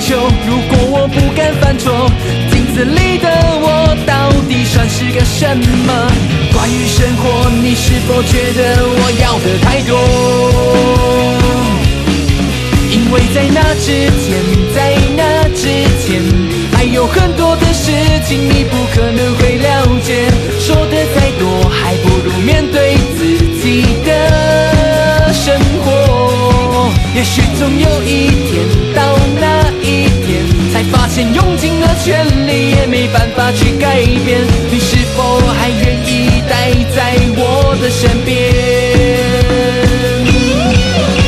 求。如果我不敢犯错，镜子里的我到底算是个什么？关于生活，你是否觉得我要的太多？因为在那之前，还有很多的事情你不可能会了解。说的再多，还不如面对自己的生活。也许总有一天，到那一天，才发现用尽了全力也没办法去改变。你是否还愿意待在我的身边？